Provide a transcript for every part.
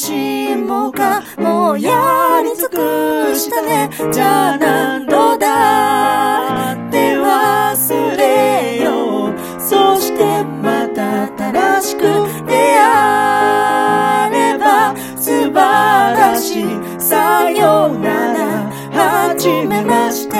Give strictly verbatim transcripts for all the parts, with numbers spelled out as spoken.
しもかもやり尽くしたね。じゃあ何度だって忘れよう。そしてまた新しく出会えれば素晴らしい。さようならはじめまして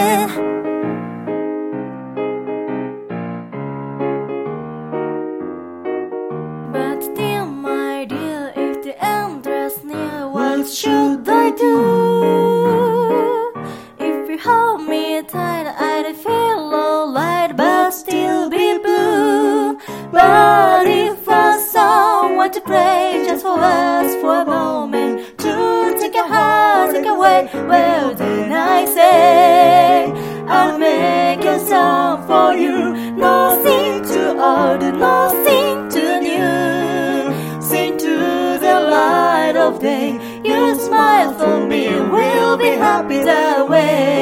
。But still my dear, if the end draws near, what should I do? If you hold me tight, I'd feel alright, but still be blue. But if I someone to pray just for us for a moment, to take your heart, take away, well then I say I'll make a song for you. Nothing too old, nothing too new. Sing to the light of day. You smile for me, we'll be happy that way.